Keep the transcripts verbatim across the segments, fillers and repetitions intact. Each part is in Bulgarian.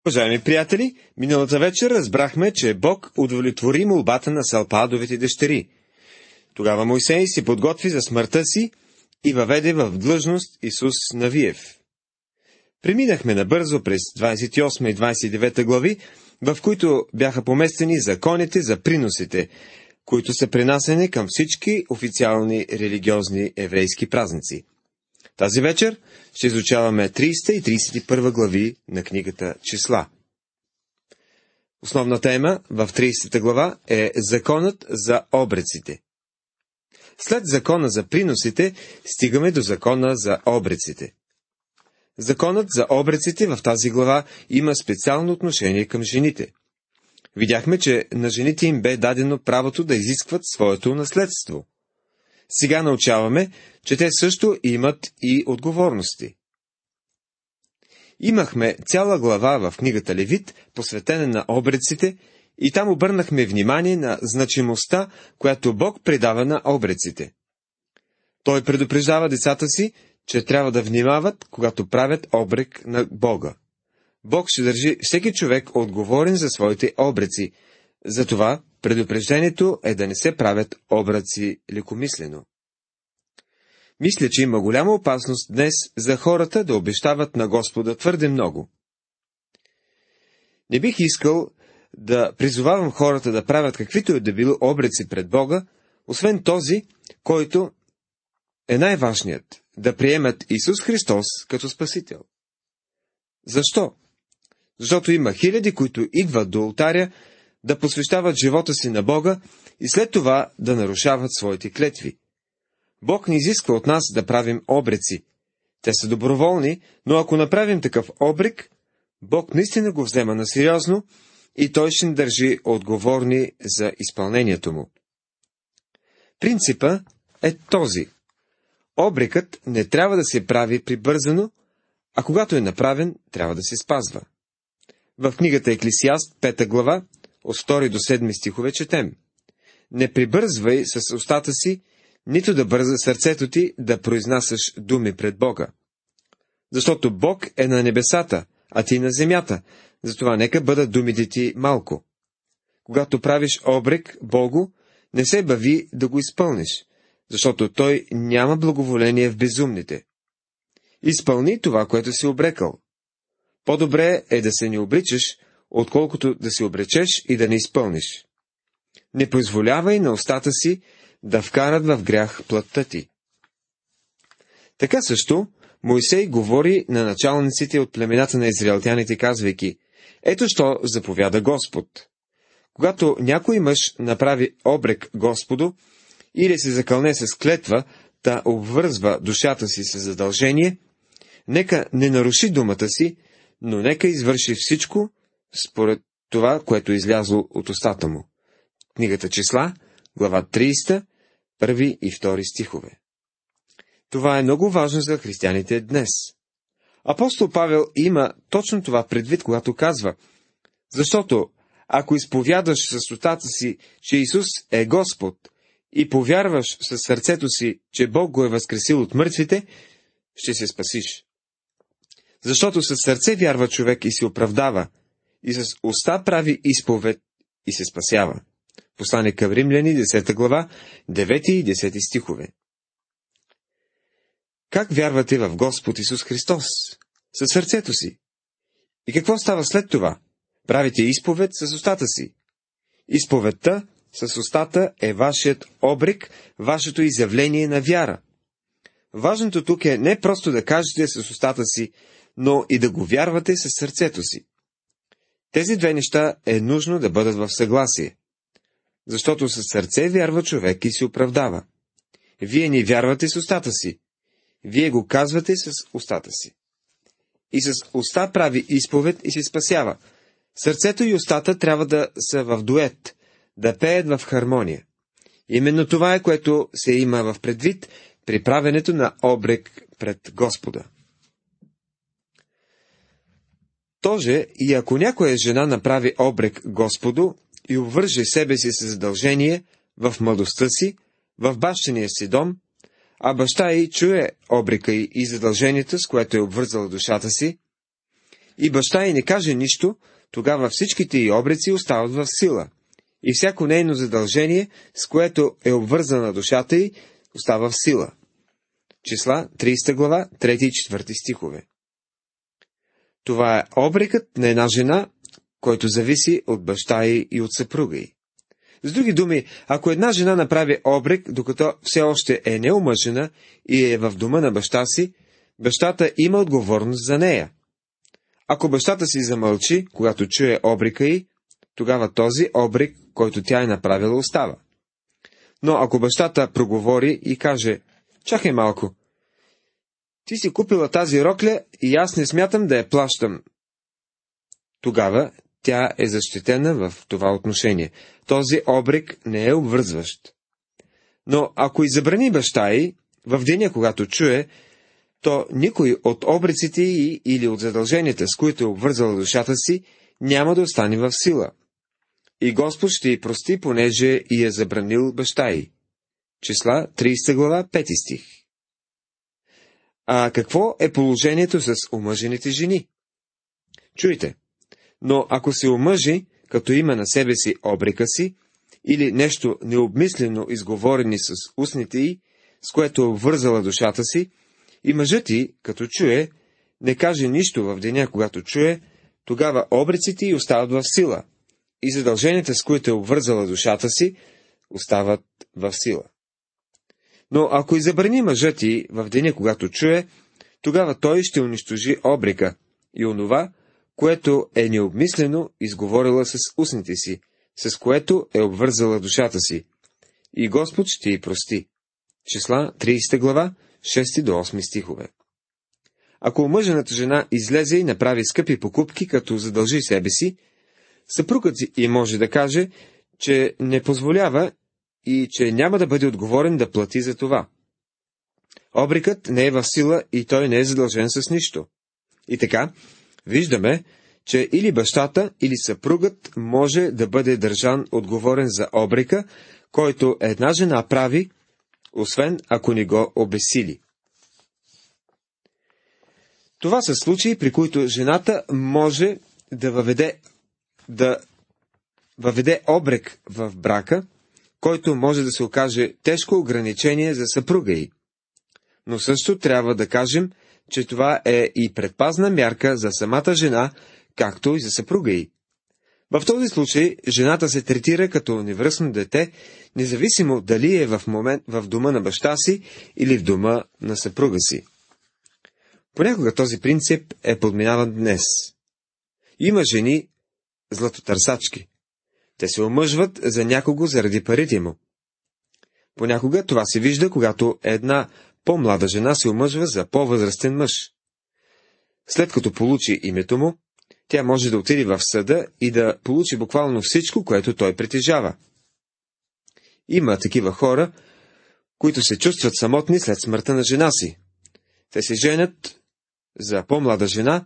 Уважаеми приятели, миналата вечер разбрахме, че Бог удовлетвори молбата на Салпадовите дъщери. Тогава Мойсей се подготви за смъртта си и въведе в длъжност Исус Навиев. Преминахме набързо през двадесет и осма и двадесет и девета глави, в които бяха поместени законите за приносите, които са пренасени към всички официални религиозни еврейски празници. Тази вечер ще изучаваме тридесета и тридесет и първа глави на книгата Числа. Основна тема в тридесета глава е законът за обреците. След закона за приносите стигаме до закона за обреците. Законът за обреците в тази глава има специално отношение към жените. Видяхме, че на жените им бе дадено правото да изискват своето наследство. Сега научаваме, че те също имат и отговорности. Имахме цяла глава в книгата Левит, посветена на обреците, и там обърнахме внимание на значимостта, която Бог придава на обреците. Той предупреждава децата си, че трябва да внимават, когато правят обрек на Бога. Бог ще държи всеки човек отговорен за своите обреци, затова предупреждението е да не се правят обреци лекомислено. Мисля, че има голяма опасност днес за хората да обещават на Господа твърде много. Не бих искал да призовавам хората да правят каквито и да било обреци пред Бога, освен този, който е най-важният – да приемат Исус Христос като Спасител. Защо? Защото има хиляди, които идват до олтаря да посвещават живота си на Бога и след това да нарушават своите клетви. Бог не изисква от нас да правим обреци. Те са доброволни, но ако направим такъв обрек, Бог наистина го взема на сериозно и Той ще ни държи отговорни за изпълнението му. Принципа е този. Обрекът не трябва да се прави прибързано, а когато е направен, трябва да се спазва. В книгата Еклесиаст, пета глава, от втори до седми стихове четем: Не прибързвай с устата си, нито да бърза сърцето ти да произнасяш думи пред Бога. Защото Бог е на небесата, а ти на земята, затова нека бъдат думите ти малко. Когато правиш обрек Богу, не се бави да го изпълниш, защото Той няма благоволение в безумните. Изпълни това, което си обрекал. По-добре е да се не обричаш, отколкото да се обречеш и да не изпълниш. Не позволявай на устата си да вкарат в грях плътта ти. Така също Мойсей говори на началниците от племената на израелтяните, казвайки: Ето що заповяда Господ. Когато някой мъж направи обрек Господу или се закълне с клетва, да обвързва душата си с задължение, нека не наруши думата си, но нека извърши всичко според това, което е излязло от устата му. Книгата Числа, глава тридесета, първи и втори стихове. Това е много важно за християните днес. Апостол Павел има точно това предвид, когато казва: Защото, ако изповядаш с устата си, че Исус е Господ, и повярваш със сърцето си, че Бог го е възкресил от мъртвите, ще се спасиш. Защото със сърце вярва човек и се оправдава, и с уста прави изповед и се спасява. Послание към Римляни, десета глава, девети и десети стихове. Как вярвате в Господ Исус Христос? Със сърцето си. И какво става след това? Правите изповед с устата си. Изповедта с устата е вашият обрек, вашето изявление на вяра. Важното тук е не просто да кажете с устата си, но и да го вярвате със сърцето си. Тези две неща е нужно да бъдат в съгласие. Защото със сърце вярва човек и се оправдава. Вие не вярвате с устата си. Вие го казвате с устата си. И с уста прави изповед и се спасява. Сърцето и устата трябва да са в дует, да пеят в хармония. Именно това е, което се има в предвид при правенето на обрек пред Господа. Тоже, и ако някоя жена направи обрек Господу и обвърже себе си с задължение в младостта си, в бащиния си дом, а баща й чуе обрека й и задълженията, с което е обвързала душата си, и баща й не каже нищо, тогава всичките й обреци остават в сила, и всяко нейно задължение, с което е обвързана душата й, остава в сила. Числа, тридесета глава, трети и четвърти стихове. Това е обрекът на една жена, който зависи от баща й и от съпруга й. С други думи, ако една жена направи обрек, докато все още е неомъжена и е в дома на баща си, бащата има отговорност за нея. Ако бащата си замълчи, когато чуе обрека й, тогава този обрек, който тя е направила, остава. Но ако бащата проговори и каже: чакай малко, ти си купила тази рокля и аз не смятам да я плащам, тогава тя е защитена в това отношение. Този обрек не е обвързващ. Но ако и забрани баща й в деня, когато чуе, то никой от обреците й или от задълженията, с които е обвързала душата си, няма да остане в сила. И Господ ще й прости, понеже и е забранил баща й. Числа, тридесета глава, пети стих. А какво е положението с омъжените жени? Чуйте, но ако се омъжи, като има на себе си обрека си, или нещо необмислено изговорени с устните й, с което е обвързала душата си, и мъжът й, като чуе, не каже нищо в деня, когато чуе, тогава обреците й остават в сила, и задълженията, с които е обвързала душата си, остават в сила. Но ако и забрани мъжът й в деня, когато чуе, тогава той ще унищожи обрека и онова, което е необмислено изговорила с устните си, с което е обвързала душата си, и Господ ще й прости. Числа, тридесета глава, шести до осми стихове. Ако омъжената жена излезе и направи скъпи покупки, като задължи себе си, съпругът й може да каже, че не позволява и че няма да бъде отговорен да плати за това. Обрекът не е в сила и той не е задължен с нищо. И така, виждаме, че или бащата, или съпругът може да бъде държан отговорен за обрека, който една жена прави, освен ако не го обесили. Това са случаи, при които жената може да въведе, да въведе обрек в брака, който може да се окаже тежко ограничение за съпруга й. Но също трябва да кажем, че това е и предпазна мярка за самата жена, както и за съпруга й. В този случай жената се третира като невръстно дете, независимо дали е в момент в дома на баща си или в дома на съпруга си. Понякога този принцип е подминаван днес. Има жени златотърсачки. Те се омъжват за някого заради парите му. Понякога това се вижда, когато една по-млада жена се омъжва за по-възрастен мъж. След като получи името му, тя може да отиде в съда и да получи буквално всичко, което той притежава. Има такива хора, които се чувстват самотни след смъртта на жена си. Те се женят за по-млада жена,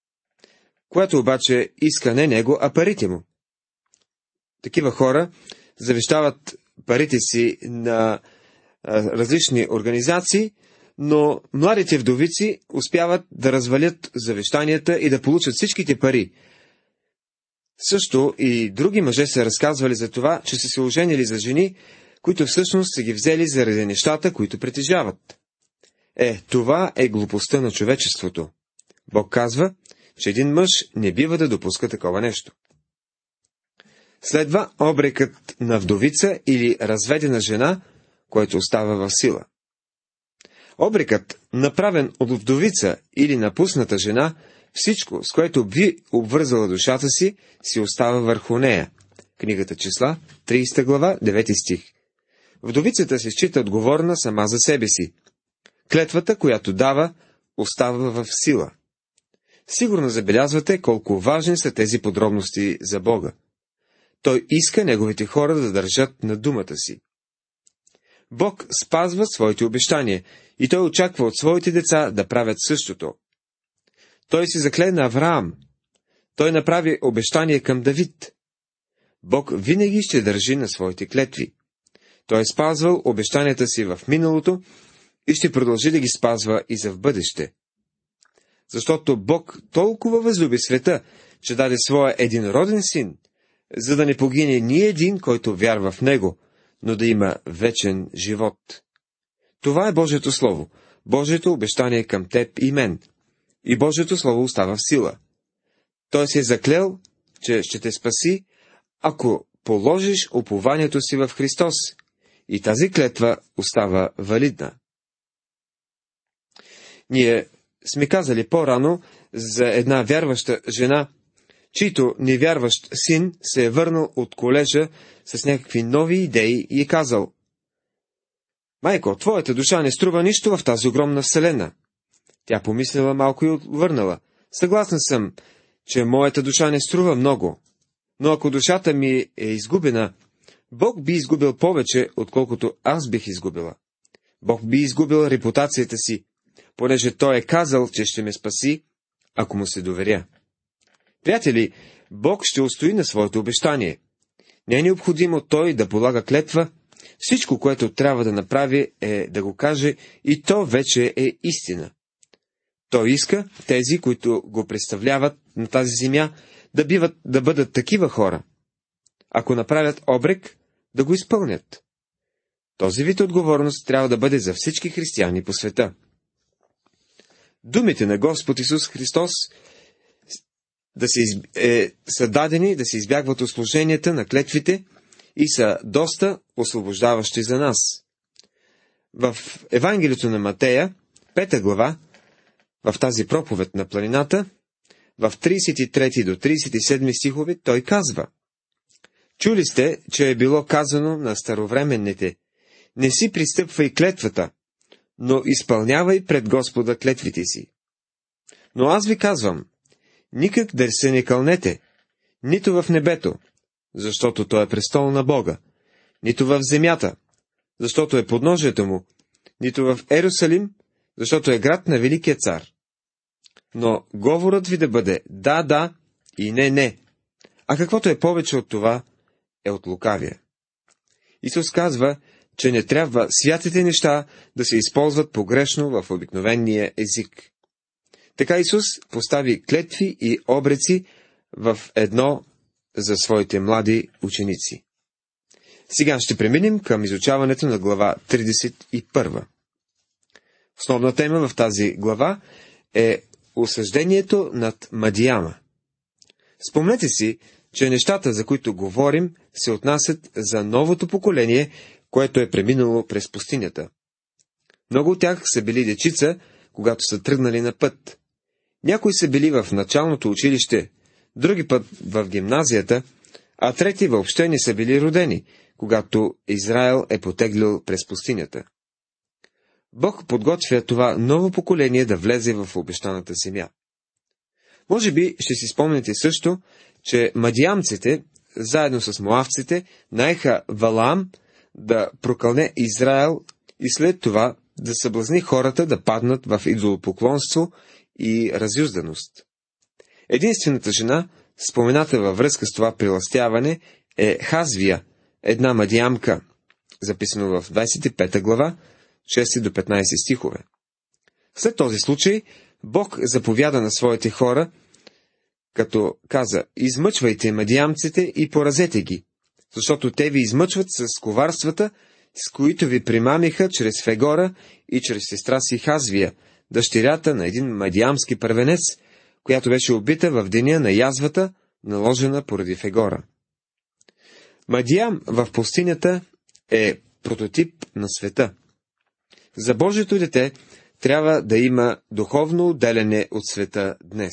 която обаче иска не него, а парите му. Такива хора завещават парите си на а, различни организации, но младите вдовици успяват да развалят завещанията и да получат всичките пари. Също и други мъже са разказвали за това, че са се оженили за жени, които всъщност са ги взели заради нещата, които притежават. Е, това е глупостта на човечеството. Бог казва, че един мъж не бива да допуска такова нещо. Следва обрекът на вдовица или разведена жена, който остава в сила. Обрекът, направен от вдовица или напусната жена, всичко, с което би обвързала душата си, си остава върху нея. Книгата Числа, тридесета глава, девети стих. Вдовицата се счита отговорна сама за себе си. Клетвата, която дава, остава в сила. Сигурно забелязвате колко важни са тези подробности за Бога. Той иска неговите хора да държат на думата си. Бог спазва своите обещания и той очаква от своите деца да правят същото. Той се закле на Авраам. Той направи обещание към Давид. Бог винаги ще държи на своите клетви. Той е спазвал обещанията си в миналото и ще продължи да ги спазва и за в бъдеще. защото Бог толкова възлюби света, че даде своя единроден син, за да не погине ни един, който вярва в него, но да има вечен живот. Това е Божието Слово, Божието обещание към теб и мен. И Божието Слово остава в сила. Той се е заклел, че ще те спаси, ако положиш упованието си в Христос, и тази клетва остава валидна. Ние сме казали по-рано за една вярваща жена, чийто невярващ син се е върнал от колежа с някакви нови идеи и е казал: „Майко, твоята душа не струва нищо в тази огромна вселена.“ Тя помислила малко и отвърнала: „Съгласна съм, че моята душа не струва много, но ако душата ми е изгубена, Бог би изгубил повече, отколкото аз бих изгубила. Бог би изгубил репутацията си, понеже Той е казал, че ще ме спаси, ако му се доверя.“ Приятели, Бог ще устои на своето обещание. Не е необходимо Той да полага клетва. Всичко, което трябва да направи, е да го каже, и то вече е истина. Той иска тези, които го представляват на тази земя, да, биват, да бъдат такива хора. Ако направят обрек, да го изпълнят. Този вид отговорност трябва да бъде за всички християни по света. Думите на Господ Исус Христос да се из... е... са дадени да се избягват от служенията на клетвите и са доста освобождаващи за нас. В Евангелието на Матея, пета глава, в тази проповед на планината, в тридесет и трети до тридесет и седми стихове, той казва: „Чули сте, че е било казано на старовременните: не си пристъпвай клетвата, но изпълнявай пред Господа клетвите си. Но аз ви казвам, никак да се не кълнете, нито в небето, защото то е престол на Бога, нито в земята, защото е подножието му, нито в Ерусалим, защото е град на Великия цар. Но говорът ви да бъде да, да и не, не, а каквото е повече от това, е от лукавия.“ Исус казва, че не трябва святите неща да се използват погрешно в обикновения език. Така Исус постави клетви и обреци в едно за своите млади ученици. Сега ще преминем към изучаването на глава тридесет и първа. Основна тема в тази глава е осъждението над Мадияма. Спомнете си, че нещата, за които говорим, се отнасят за новото поколение, което е преминало през пустинята. Много от тях са били дечица, когато са тръгнали на път. Някои са били в началното училище, други път в гимназията, а трети въобще не са били родени, когато Израел е потеглил през пустинята. Бог подготвя това ново поколение да влезе в обещаната земя. Може би ще си спомните също, че мадиамците, заедно с моавците, наеха Валаам да прокълне Израел и след това да съблазни хората да паднат в идолопоклонство и разюзданост. Единствената жена, спомената във връзка с това приластяване, е Хазвия, една мадиамка, записано в двадесет и пета глава, шести до петнадесети стихове. След този случай, Бог заповяда на своите хора, като каза: „Измъчвайте мадиамците и поразете ги, защото те ви измъчват с коварствата, с които ви примамиха чрез Фегора и чрез сестра си Хазвия, дъщерята на един мадиамски първенец, която беше убита в деня на язвата, наложена поради Фегора.“ Мадиам в пустинята е прототип на света. За Божието дете трябва да има духовно отделяне от света днес.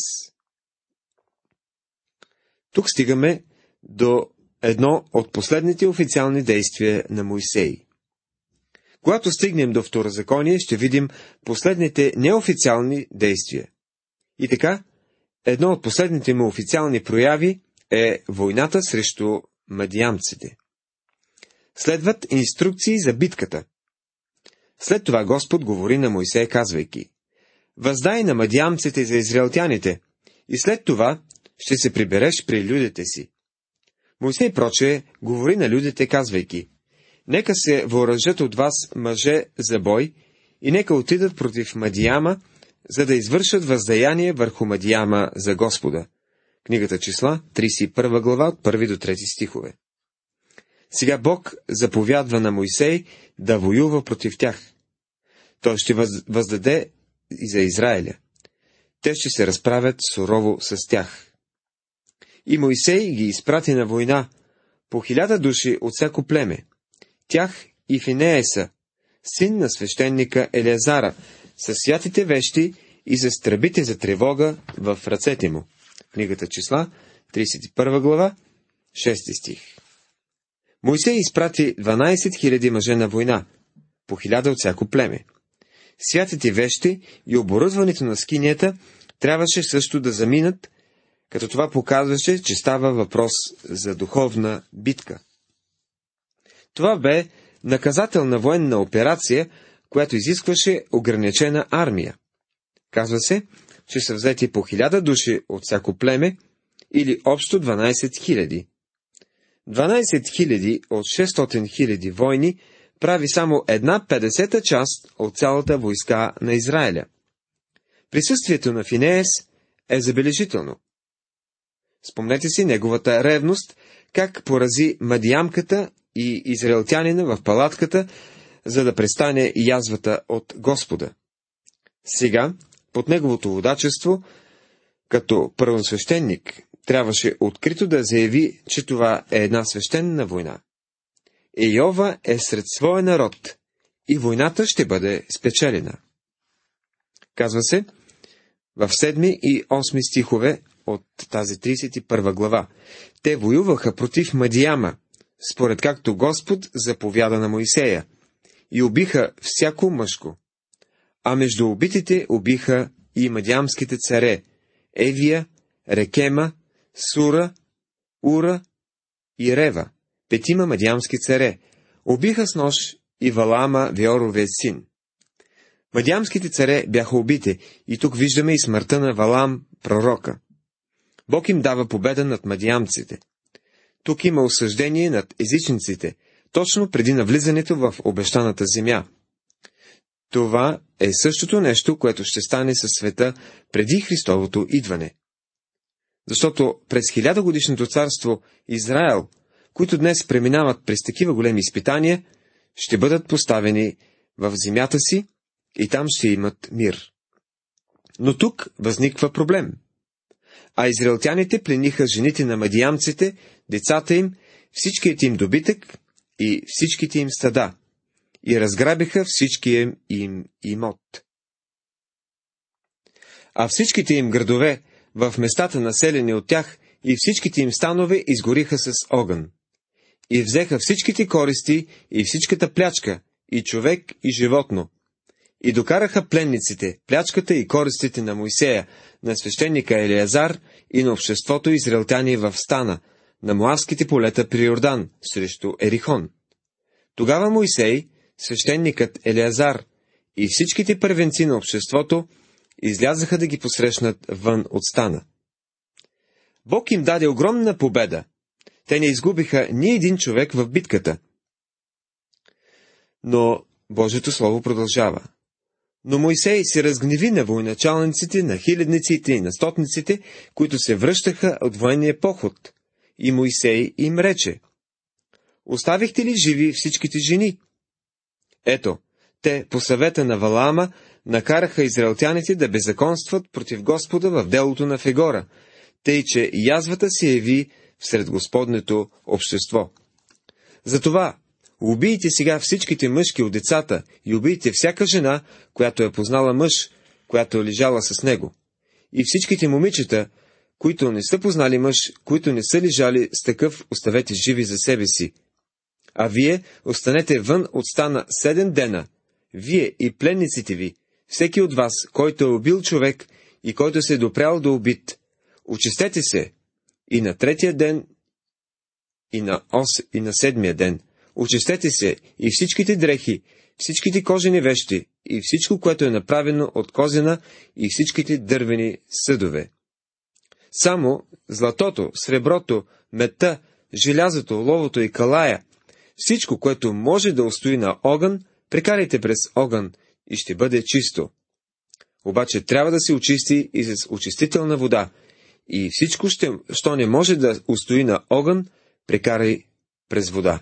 Тук стигаме до едно от последните официални действия на Моисей. Когато стигнем до Второзаконие, ще видим последните неофициални действия. И така, едно от последните му официални прояви е войната срещу мадиамците. Следват инструкции за битката. След това Господ говори на Моисей, казвайки: „Въздай на мадиамците за израелтяните, и след това ще се прибереш при людите си.“ Моисей прочее говори на людите, казвайки: „Нека се въоръжат от вас мъже за бой, и нека отидат против Мадияма, за да извършат въздаяние върху Мадияма за Господа. Книгата Числа, тридесет и първа глава, от първи до трети стихове. Сега Бог заповядва на Мойсей да воюва против тях. Той ще въздаде и за Израиля. Те ще се разправят сурово с тях. И Мойсей ги изпрати на война по хиляда души от всяко племе. Тях и Финееса, син на свещеника Елеазара, със святите вещи и за стръбите за тревога в ръцете му. Книгата Числа, тридесет и първа глава, шести стих. Мойсей изпрати дванайсет хиляди мъже на война, по хиляда от всяко племе. Святите вещи и оборудването на скинията трябваше също да заминат, като това показваше, че става въпрос за духовна битка. Това бе наказателна военна операция, която изискваше ограничена армия. Казва се, че са взети по хиляда души от всяко племе, или общо дванайсет хиляди. дванайсет хиляди от шестстотин хиляди войни прави само една петдесета част от цялата войска на Израиля. Присъствието на Финеес е забележително. Спомнете си неговата ревност, как порази мадиямката и израелтянина в палатката, за да престане язвата от Господа. Сега, под неговото водачество, като първосвещеник, трябваше открито да заяви, че това е една свещена война. Йehова е сред своя народ и войната ще бъде спечелена. Казва се в седми и осми стихове от тази тридесет и първа глава. Те воюваха против Мадияма, според както Господ заповяда на Мойсея, и убиха всяко мъжко. А между убитите убиха и мадиамските царе Евия, Рекема, Сура, Ура и Рева, петима мадиамски царе. Убиха с нож и Валаама, Веоровия син. Мадиамските царе бяха убити, и тук виждаме и смъртта на Валаам, пророка. Бог им дава победа над мадиамците. Тук има осъждение над езичниците, точно преди навлизането в обещаната земя. Това е същото нещо, което ще стане със света преди Христовото идване. Защото през хилядогодишното царство Израел, които днес преминават през такива големи изпитания, ще бъдат поставени в земята си и там ще имат мир. Но тук възниква проблем. А израелтяните плениха жените на мадиямците, децата им, всичкият им добитък и всичките им стада, и разграбиха всичкия им имот. А всичките им градове, в местата населени от тях, и всичките им станове изгориха с огън. И взеха всичките користи и всичката плячка, и човек, и животно. И докараха пленниците, плячката и користите на Мойсея, на свещеника Елеазар и на обществото израелтяни в стана, на Моавските полета при Йордан, срещу Ерихон. Тогава Мойсей, свещеникът Елеазар и всичките първенци на обществото излязаха да ги посрещнат вън от стана. Бог им даде огромна победа. Те не изгубиха ни един човек в битката. Но Божието слово продължава. Но Мойсей се разгневи на военачалниците, на хилядниците и на стотниците, които се връщаха от военния поход. И Мойсей им рече: оставихте ли живи всичките жени? Ето, те по съвета на Валаама накараха израелтяните да беззаконстват против Господа в делото на Фегора, тъй че язвата се яви всред Господнето общество. Затова убийте сега всичките мъжки от децата и убийте всяка жена, която е познала мъж, която е лежала с него. И всичките момичета, които не са познали мъж, които не са лежали с такъв, оставете живи за себе си. А вие останете вън от стана седем дена, вие и пленниците ви, всеки от вас, който е убил човек и който се е допрял до убит. Очистете се и на третия ден, и на, ос, и на седмия ден. Очистете се и всичките дрехи, всичките кожени вещи и всичко, което е направено от козена и всичките дървени съдове. Само златото, среброто, медта, желязото, ловото и калая, всичко, което може да устои на огън, прекарайте през огън и ще бъде чисто. обаче трябва да се очисти и с очистителна вода, и всичко, ще, що не може да устои на огън, прекарай през вода.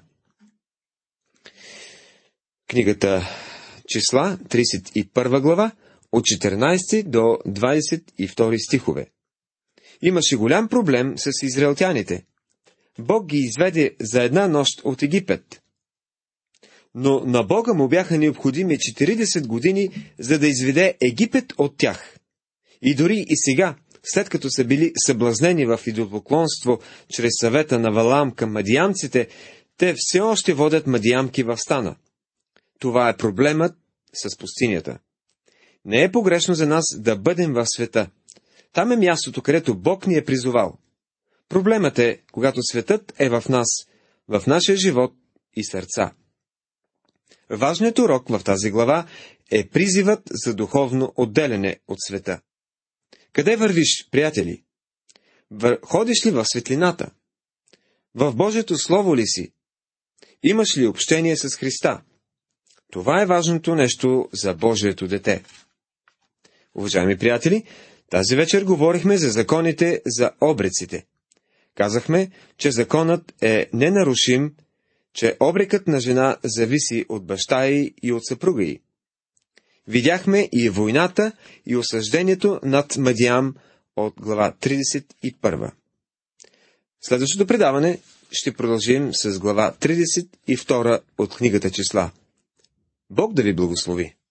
Книгата Числа, тридесет и първа глава, от четиринадесети до двадесет и втори стихове. Имаше голям проблем с израелтяните. Бог ги изведе за една нощ от Египет. Но на Бога му бяха необходими четиридесет години, за да изведе Египет от тях. И дори и сега, след като са били съблазнени в идолопоклонство чрез съвета на Валаам към мадиямците, те все още водят мадиямки в стана. Това е проблемът с пустинята. Не е погрешно за нас да бъдем в света. Там е мястото, където Бог ни е призовал. Проблемът е, когато светът е в нас, в нашия живот и сърца. Важният урок в тази глава е призивът за духовно отделяне от света. Къде вървиш, приятели? Вър... Ходиш ли в светлината? В Божието Слово ли си? Имаш ли общение с Христа? Това е важното нещо за Божието дете. Уважаеми приятели, тази вечер говорихме за законите за обреците. Казахме, че законът е ненарушим, че обрекът на жена зависи от баща й и от съпруга й. Видяхме и войната, и осъждението над Мадиям от глава тридесет и първа. Следващото предаване ще продължим с глава тридесет и втора от книгата Числа. Бог да ви благослови!